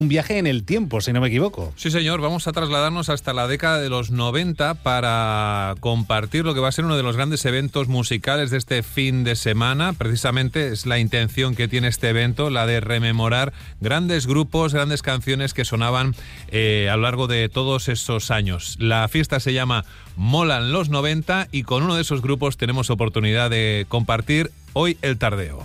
un viaje en el tiempo, si no me equivoco. Sí, señor, vamos a trasladarnos hasta la década de los 90 para compartir lo que va a ser uno de los grandes eventos musicales de este fin de semana. Precisamente es la intención que tiene este evento, la de rememorar grandes grupos, grandes canciones que sonaban a lo largo de todos esos años. La fiesta se llama Molan los 90 y con uno de esos grupos tenemos oportunidad de compartir hoy el tardeo.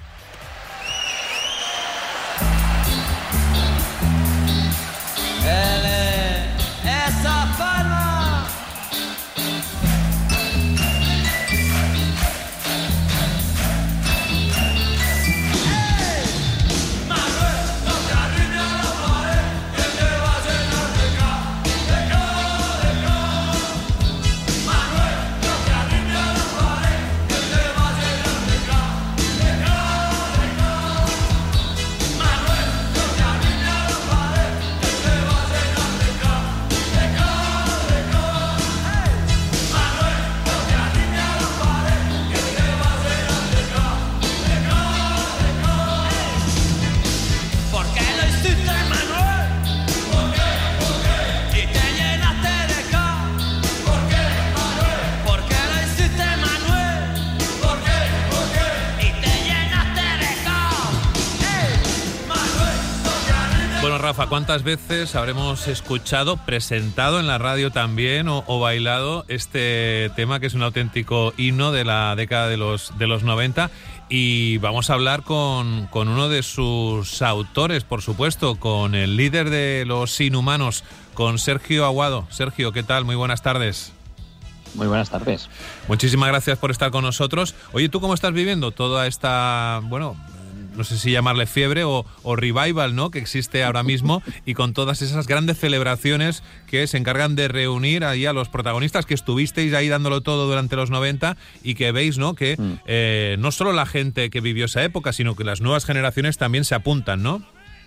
Rafa, ¿cuántas veces habremos escuchado, presentado en la radio también o bailado este tema que es un auténtico himno de la década de los 90? Y vamos a hablar con uno de sus autores, por supuesto, con el líder de Los Inhumanos, con Sergio Aguado. Sergio, ¿qué tal? Muy buenas tardes. Muy buenas tardes. Muchísimas gracias por estar con nosotros. Oye, ¿tú cómo estás viviendo toda esta, no sé si llamarle fiebre o revival, ¿no?, que existe ahora mismo, y con todas esas grandes celebraciones que se encargan de reunir ahí a los protagonistas que estuvisteis ahí dándolo todo durante los 90 y que veis, ¿no?, que no solo la gente que vivió esa época, sino que las nuevas generaciones también se apuntan, ¿no?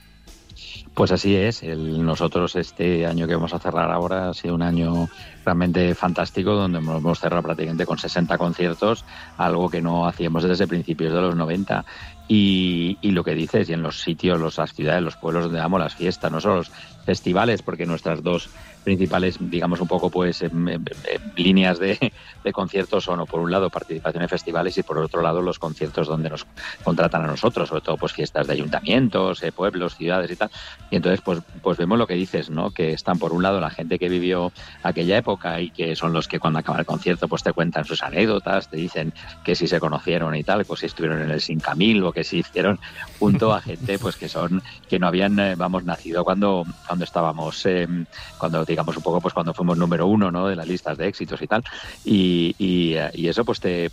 Pues así es. Nosotros este año que vamos a cerrar ahora ha sido un año realmente fantástico, donde hemos cerrado prácticamente con 60 conciertos, algo que no hacíamos desde principios de los 90. Y lo que dices, y en los sitios, las ciudades, los pueblos donde damos las fiestas, no solo los festivales, porque nuestras dos principales, digamos, un poco líneas de conciertos son, por un lado, participación en festivales y por otro lado los conciertos donde nos contratan a nosotros, sobre todo fiestas de ayuntamientos, pueblos, ciudades y tal. Y entonces pues vemos lo que dices, ¿no?, que están por un lado la gente que vivió aquella época y que son los que cuando acaba el concierto pues te cuentan sus anécdotas, te dicen que si se conocieron y tal, pues si estuvieron en el Sincamil o que si hicieron junto a gente pues que no habían nacido cuando estábamos cuando digamos un poco cuando fuimos número uno, ¿no?, de las listas de éxitos y tal, y eso pues te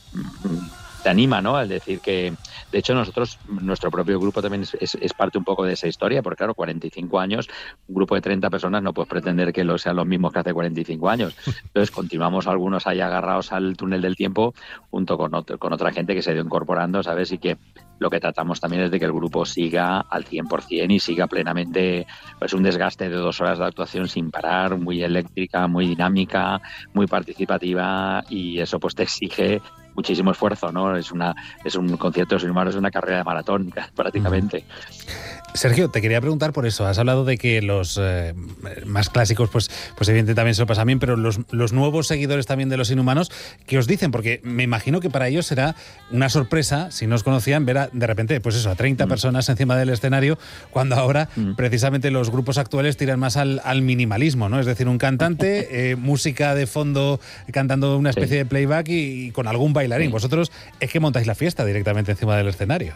anima, ¿no?, al decir que, de hecho, nuestro propio grupo también es parte un poco de esa historia, porque claro, 45 años, un grupo de 30 personas no puedes pretender que sean los mismos que hace 45 años. Entonces continuamos algunos ahí agarrados al túnel del tiempo junto con otra gente que se ha ido incorporando, ¿sabes? Y que lo que tratamos también es de que el grupo siga al 100% y siga plenamente, pues un desgaste de 2 horas de actuación sin parar, muy eléctrica, muy dinámica, muy participativa, y eso pues te exige muchísimo esfuerzo, ¿no? Es un concierto de Los Inhumanos, es una carrera de maratón prácticamente. Sergio, te quería preguntar por eso. Has hablado de que los más clásicos, pues evidentemente también se lo pasan bien, pero los nuevos seguidores también de Los Inhumanos, ¿qué os dicen? Porque me imagino que para ellos será una sorpresa, si no os conocían, ver de repente, pues eso, a 30 personas encima del escenario, cuando ahora precisamente los grupos actuales tiran más al minimalismo, ¿no? Es decir, un cantante, música de fondo cantando una especie de playback y con algún bailarín. Vosotros es que montáis la fiesta directamente encima del escenario.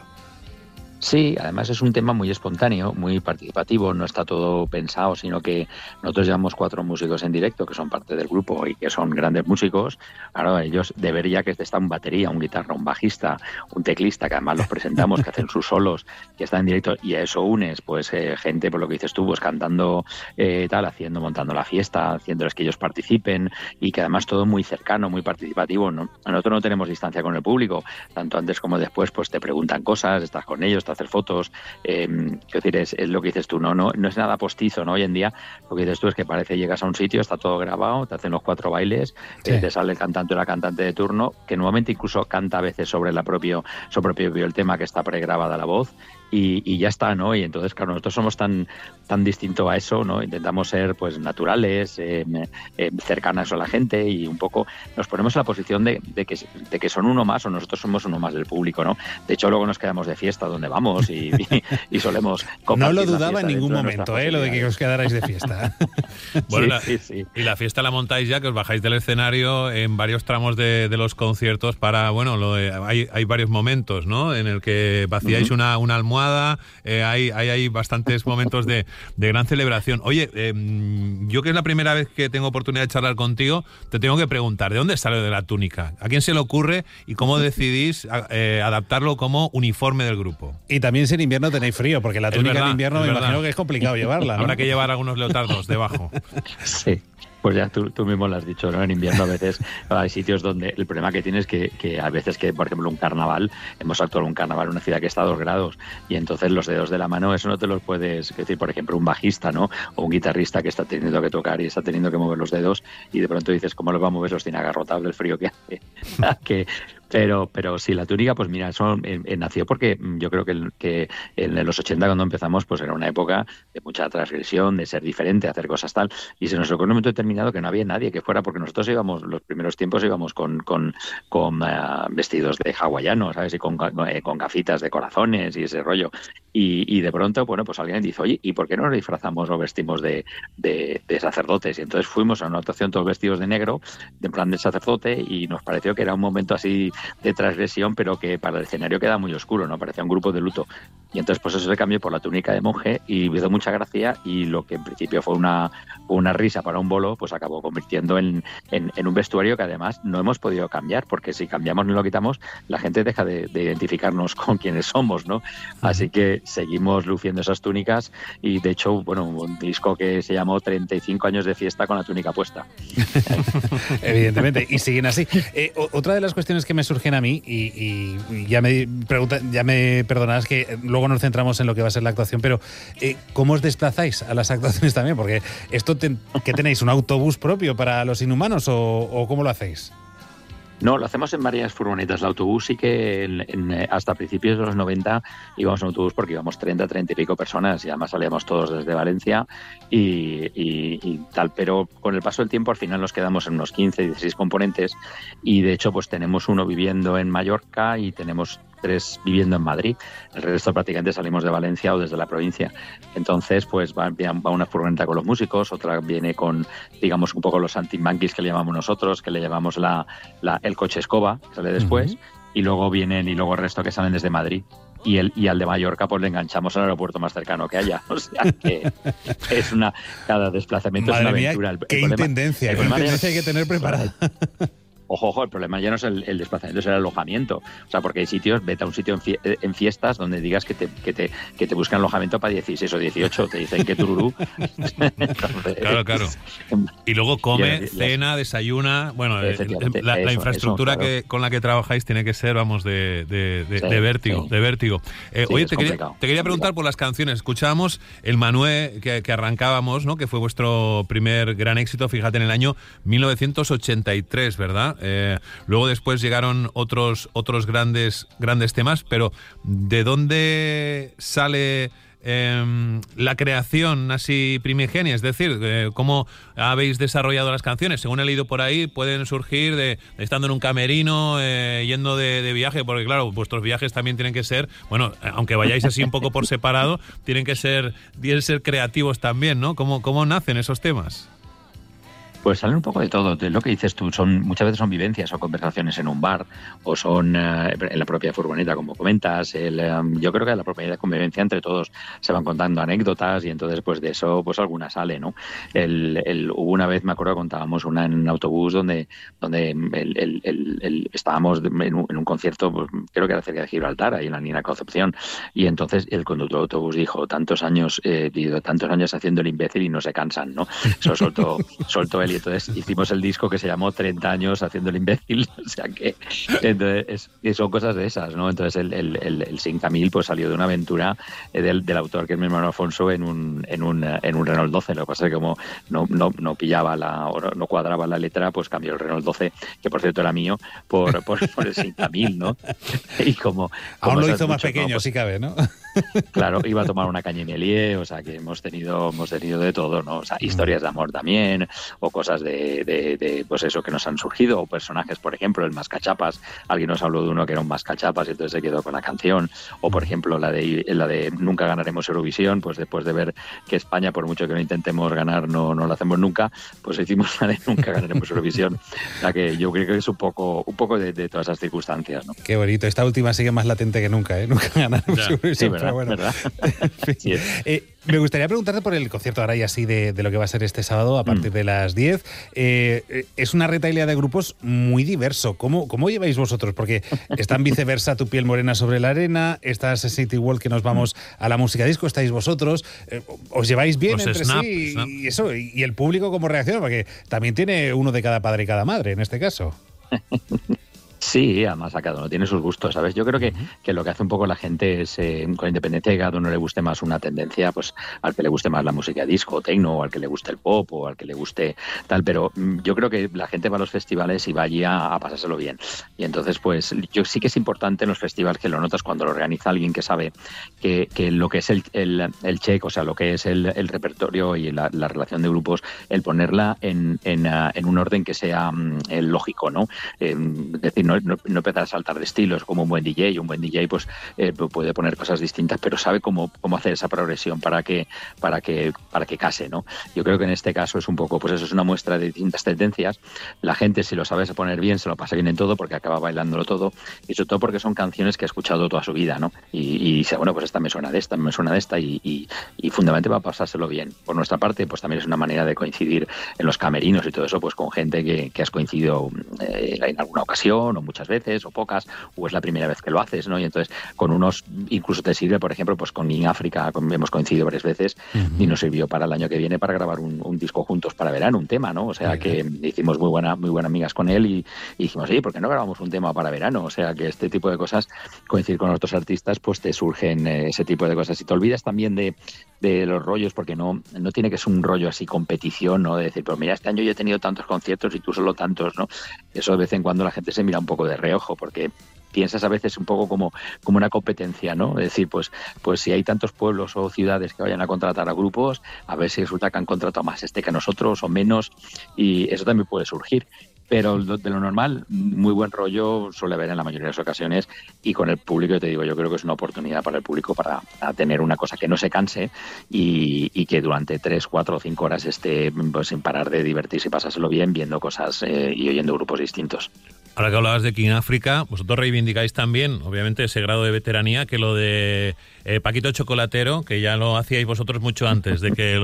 Sí, además es un tema muy espontáneo, muy participativo, no está todo pensado, sino que nosotros llevamos 4 músicos en directo que son parte del grupo y que son grandes músicos. Claro, ellos debería que está un batería, un guitarra, un bajista, un teclista, que además los presentamos, que hacen sus solos, que están en directo, y a eso unes pues gente, por lo que dices tú, pues cantando montando la fiesta, haciéndoles que ellos participen, y que además todo muy cercano, muy participativo, ¿no? Nosotros no tenemos distancia con el público, tanto antes como después, pues te preguntan cosas, estás con ellos, hacer fotos, es decir, es lo que dices tú, no es nada postizo, ¿no? Hoy en día lo que dices tú es que parece llegas a un sitio, está todo grabado, te hacen los 4 bailes, te sale el cantante o la cantante de turno, que nuevamente incluso canta a veces sobre el tema que está pregrabada la voz, y ya está, ¿no? Y entonces, claro, nosotros somos tan distinto a eso, ¿no? Intentamos ser pues naturales, cercanas a la gente, y un poco nos ponemos en la posición de que son uno más, o nosotros somos uno más del público, ¿no? De hecho, luego nos quedamos de fiesta donde vamos y solemos compartir. No lo dudaba en ningún momento, lo de que os quedarais de fiesta. Bueno, sí. Y la fiesta la montáis ya, que os bajáis del escenario en varios tramos de los conciertos para, bueno, hay varios momentos, ¿no? En el que vaciáis una almohada, hay bastantes momentos de gran celebración. Oye, yo que es la primera vez que tengo oportunidad de charlar contigo, te tengo que preguntar, ¿de dónde sale de la túnica? ¿A quién se le ocurre y cómo decidís adaptarlo como uniforme del grupo? Y también si en invierno tenéis frío, porque la túnica en invierno me imagino que es complicado llevarla, ¿no? Habrá que llevar algunos leotardos debajo. Sí. Pues ya tú mismo lo has dicho, ¿no? En invierno a veces hay sitios donde el problema que tienes que a veces que, por ejemplo, un carnaval, hemos actuado en un carnaval en una ciudad que está a 2 grados, y entonces los dedos de la mano, eso no te los puedes decir, por ejemplo, un bajista, ¿no? O un guitarrista que está teniendo que tocar y está teniendo que mover los dedos, y de pronto dices, ¿cómo los va a mover? Los tiene agarrotados del frío que hace. Pero sí, la túnica, pues mira, eso nació porque yo creo que en los 80, cuando empezamos, pues era una época de mucha transgresión, de ser diferente, hacer cosas tal, y se nos ocurrió en un momento determinado que no había nadie que fuera, porque nosotros íbamos, los primeros tiempos íbamos con vestidos de hawaiano, ¿sabes? Y con gafitas de corazones y ese rollo. Y de pronto, bueno, pues alguien dice, oye, ¿y por qué no nos disfrazamos o vestimos de sacerdotes? Y entonces fuimos a una actuación todos vestidos de negro, en plan de sacerdote, y nos pareció que era un momento así de transgresión, pero que para el escenario queda muy oscuro, ¿no? Parecía un grupo de luto. Y entonces pues eso se cambió por la túnica de monje, y me hizo mucha gracia, y lo que en principio fue una risa para un bolo, pues acabó convirtiendo en un vestuario que además no hemos podido cambiar, porque si cambiamos ni lo quitamos, la gente deja de identificarnos con quienes somos, ¿no? Así que seguimos luciendo esas túnicas, y de hecho, bueno, un disco que se llamó 35 años de fiesta con la túnica puesta. Evidentemente, y siguen así. Otra de las cuestiones que me surgen a mí, y ya me perdonarás que luego nos centramos en lo que va a ser la actuación, pero ¿cómo os desplazáis a las actuaciones también? Porque esto, ¿qué tenéis? ¿Un autobús propio para los Inhumanos o cómo lo hacéis? No, lo hacemos en varias furgonetas. El autobús sí que hasta principios de los 90 íbamos en autobús, porque íbamos 30 y pico personas, y además salíamos todos desde Valencia y tal, pero con el paso del tiempo al final nos quedamos en unos 15, 16 componentes, y de hecho pues tenemos uno viviendo en Mallorca y tenemos 3 viviendo en Madrid. El resto prácticamente salimos de Valencia o desde la provincia. Entonces pues va una furgoneta con los músicos, otra viene con, digamos, un poco los saltimbanquis que le llamamos nosotros, que le llamamos el coche escoba, que sale después, y luego el resto que salen desde Madrid. Y al de Mallorca pues le enganchamos al aeropuerto más cercano que haya. O sea que cada desplazamiento Madre es una aventura. Mía, qué intendencia hay que tener preparada. Ojo, el problema ya no es el desplazamiento, es el alojamiento. O sea, porque hay sitios, vete a un sitio en fiestas donde digas que te buscan alojamiento para 16 o 18, te dicen que tururú. Entonces, claro. Y luego come, cena, desayuna. Bueno, la infraestructura con la que trabajáis tiene que ser, vamos, de vértigo. De vértigo. Oye, te quería preguntar por las canciones. Escuchábamos el Manué que arrancábamos, ¿no? Que fue vuestro primer gran éxito, fíjate, en el año 1983, ¿verdad? Luego después llegaron otros grandes temas, pero ¿de dónde sale la creación así primigenia? Es decir, ¿cómo habéis desarrollado las canciones? Según he leído por ahí, pueden surgir de estando en un camerino, yendo de viaje, porque claro, vuestros viajes también tienen que ser, bueno, aunque vayáis así un poco por separado, tienen que ser creativos también, ¿no? ¿Cómo nacen esos temas? Pues salen un poco de todo. De lo que dices tú, muchas veces son vivencias o conversaciones en un bar, o son en la propia furgoneta, como comentas. Yo creo que la propia convivencia entre todos se van contando anécdotas, y entonces pues de eso pues alguna sale, ¿no? Hubo una vez, me acuerdo, contábamos una en un autobús donde estábamos en un concierto, pues, creo que era cerca de Gibraltar, ahí en la Nina Concepción, y entonces el conductor de autobús dijo, tantos años haciendo el imbécil y no se cansan, ¿no? Eso soltó él. Y entonces hicimos el disco que se llamó 30 años haciendo el imbécil, o sea que entonces, son cosas de esas, ¿no? Entonces el Sin Camil pues salió de una aventura del autor, que es mi hermano Alfonso, en un Renault 12. Lo que pasa es que como no pillaba no cuadraba la letra, pues cambió el Renault 12, que por cierto era mío, por el Sin Camil, ¿no? Y como aún lo hizo más pequeño, si cabe, ¿no? Claro, iba a tomar una cañinelie, o sea que hemos tenido de todo, ¿no? O sea, historias de amor también, o cosas de pues eso que nos han surgido, o personajes, por ejemplo, el Mascachapas, alguien nos habló de uno que era un Mascachapas y entonces se quedó con la canción, o por ejemplo la de Nunca ganaremos Eurovisión, pues después de ver que España, por mucho que lo intentemos ganar, no lo hacemos nunca, pues hicimos la de Nunca ganaremos Eurovisión. O sea que yo creo que es un poco de todas esas circunstancias, ¿no? Qué bonito, esta última sigue más latente que nunca, ¿eh? Nunca ganaremos Eurovisión, sí, ¿verdad? pero bueno. ¿Verdad? Sí es. Me gustaría preguntarte por el concierto ahora y así de lo que va a ser este sábado a partir de las 10. Es una retahíla de grupos muy diverso. ¿Cómo lleváis vosotros? Porque está en Viceversa, Tu piel morena sobre la arena, está City World, que nos vamos a la música disco, estáis vosotros. ¿Os lleváis bien Los entre Snap, sí? Snap. Y eso, y el público cómo reacciona, porque también tiene uno de cada padre y cada madre en este caso. Sí, además a cada uno tiene sus gustos, ¿sabes? Yo creo que lo que hace un poco la gente es, con independencia de que a cada uno le guste más una tendencia, pues al que le guste más la música disco, techno, o al que le guste el pop, o al que le guste tal, pero yo creo que la gente va a los festivales y va allí a pasárselo bien. Y entonces, pues yo sí que es importante en los festivales que lo notas cuando lo organiza alguien que sabe que lo que es el check, o sea, lo que es el repertorio y la relación de grupos, el ponerla en un orden que sea lógico, ¿no? Es decir, no empezar a saltar de estilos como un buen DJ. Un buen DJ pues puede poner cosas distintas, pero sabe cómo hacer esa progresión para que case, ¿no? Yo creo que en este caso es un poco, pues eso es una muestra de distintas tendencias. La gente, si lo sabes poner bien, se lo pasa bien en todo porque acaba bailándolo todo, y sobre todo porque son canciones que ha escuchado toda su vida, ¿no? Y dice, bueno, pues esta me suena de esta y fundamentalmente va a pasárselo bien. Por nuestra parte, pues también es una manera de coincidir en los camerinos y todo eso, pues con gente que has coincidido en alguna ocasión, o muchas veces, o pocas, o es la primera vez que lo haces, ¿no? Y entonces con unos incluso te sirve, por ejemplo, pues con In África hemos coincidido varias veces y nos sirvió para el año que viene para grabar un disco juntos para verano, un tema, ¿no? O sea que hicimos muy buenas amigas con él y dijimos, oye, ¿por qué no grabamos un tema para verano? O sea que este tipo de cosas, coincidir con otros artistas, pues te surgen ese tipo de cosas. Y te olvidas también de los rollos, porque no tiene que ser un rollo así competición, ¿no? De decir, pero mira, este año yo he tenido tantos conciertos y tú solo tantos, ¿no? Eso de vez en cuando la gente se mira un poco de reojo, porque piensas a veces un poco como una competencia, ¿no? Es decir, pues si hay tantos pueblos o ciudades que vayan a contratar a grupos, a ver si resulta que han contratado más que nosotros o menos, y eso también puede surgir. Pero de lo normal, muy buen rollo suele haber en la mayoría de las ocasiones, y con el público, te digo, yo creo que es una oportunidad para el público para tener una cosa que no se canse y que durante 3, 4 o 5 horas esté pues, sin parar de divertirse y pasárselo bien viendo cosas y oyendo grupos distintos. Ahora que hablabas de King África, vosotros reivindicáis también, obviamente, ese grado de veteranía que lo de Paquito Chocolatero, que ya lo hacíais vosotros mucho antes de que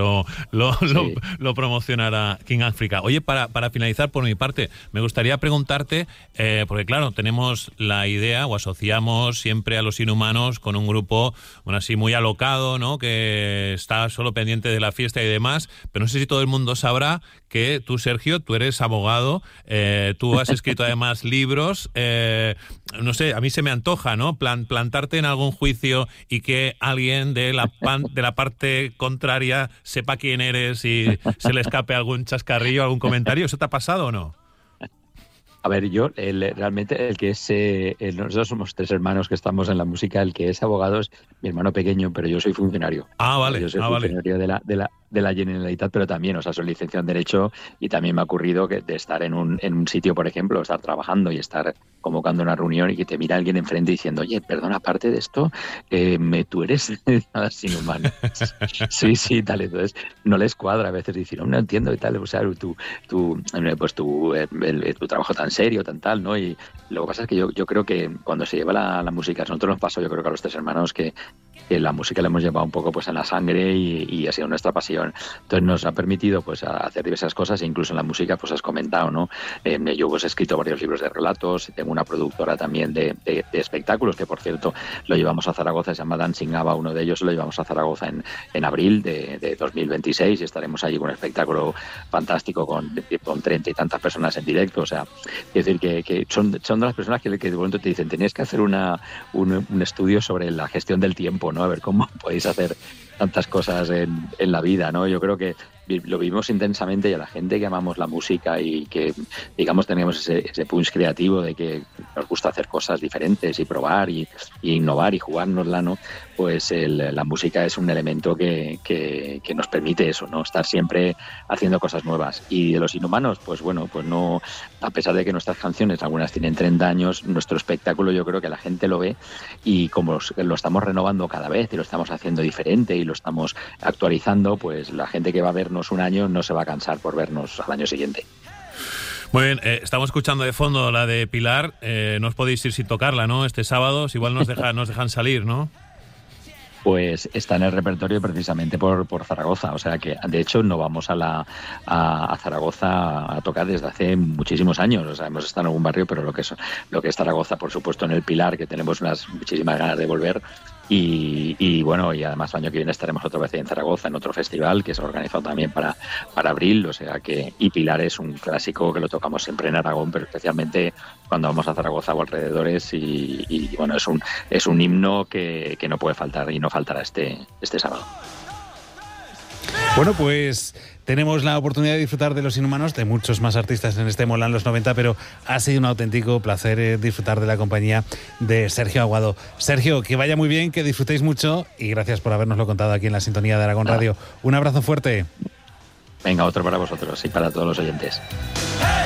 lo promocionara King África. Oye, para finalizar por mi parte, me gustaría preguntarte, porque claro, tenemos la idea o asociamos siempre a los Inhumanos con un grupo, bueno, así muy alocado, ¿no? Que está solo pendiente de la fiesta y demás, pero no sé si todo el mundo sabrá que tú, Sergio, tú eres abogado, tú has escrito además libros, no sé, a mí se me antoja, ¿no? Plantarte en algún juicio y que alguien de la parte contraria sepa quién eres y se le escape algún chascarrillo, algún comentario. ¿Eso te ha pasado o no? A ver, yo realmente el que es, nosotros somos 3 hermanos que estamos en la música, el que es abogado es mi hermano pequeño, pero yo soy funcionario. Ah, vale. Yo soy funcionario de la Generalitat, pero también, o sea, soy licenciado en Derecho, y también me ha ocurrido de estar en un sitio, por ejemplo, estar trabajando y estar convocando una reunión y que te mira alguien enfrente diciendo, oye, perdona, aparte de esto, tú eres sin humano. Sí, tal. Entonces, no les cuadra a veces decir, no entiendo y tal, o sea, tu trabajo tan serio, tan tal, ¿no? Y lo que pasa es que yo creo que cuando se lleva la música, a nosotros nos pasó, yo creo que a los 3 hermanos, que la música la hemos llevado un poco pues en la sangre y ha sido nuestra pasión. Entonces nos ha permitido pues hacer diversas cosas, e incluso en la música pues has comentado, ¿no? Yo pues he escrito varios libros de relatos, tengo una productora también de espectáculos, que por cierto lo llevamos a Zaragoza, se llama Dancing Ava, uno de ellos lo llevamos a Zaragoza en abril de 2026 y estaremos allí con un espectáculo fantástico con 30 y tantas personas en directo. O sea, es decir, que son de las personas que de momento te dicen, tenéis que hacer un estudio sobre la gestión del tiempo, ¿no? A ver cómo podéis hacer tantas cosas en la vida, ¿no? Yo creo que lo vivimos intensamente, y a la gente que amamos la música y que, digamos, tenemos ese punch creativo de que nos gusta hacer cosas diferentes y probar y innovar y jugárnosla, ¿no? Pues la música es un elemento que nos permite eso, ¿no? Estar siempre haciendo cosas nuevas. Y de los Inhumanos, pues bueno, pues no, a pesar de que nuestras canciones, algunas tienen 30 años, nuestro espectáculo yo creo que la gente lo ve, y como lo estamos renovando cada vez y lo estamos haciendo diferente y lo estamos actualizando, pues la gente que va a vernos un año no se va a cansar por vernos al año siguiente. Muy bien, estamos escuchando de fondo la de Pilar, no os podéis ir sin tocarla, ¿no? Este sábado, si igual nos dejan salir, ¿no? Pues está en el repertorio precisamente por Zaragoza, o sea que de hecho no vamos a Zaragoza a tocar desde hace muchísimos años, o sea, hemos estado en algún barrio, pero lo que es Zaragoza, por supuesto, en el Pilar, que tenemos muchísimas ganas de volver. Y bueno, y además el año que viene estaremos otra vez en Zaragoza en otro festival que se ha organizado también para abril, o sea que, y Pilar es un clásico que lo tocamos siempre en Aragón, pero especialmente cuando vamos a Zaragoza o alrededores, y bueno, es un himno que no puede faltar y no faltará este sábado. Bueno, pues tenemos la oportunidad de disfrutar de los Inhumanos, de muchos más artistas en este Molán los 90, pero ha sido un auténtico placer disfrutar de la compañía de Sergio Aguado. Sergio, que vaya muy bien, que disfrutéis mucho, y gracias por habernoslo contado aquí en la sintonía de Aragón Radio. Un abrazo fuerte. Venga, otro para vosotros y para todos los oyentes.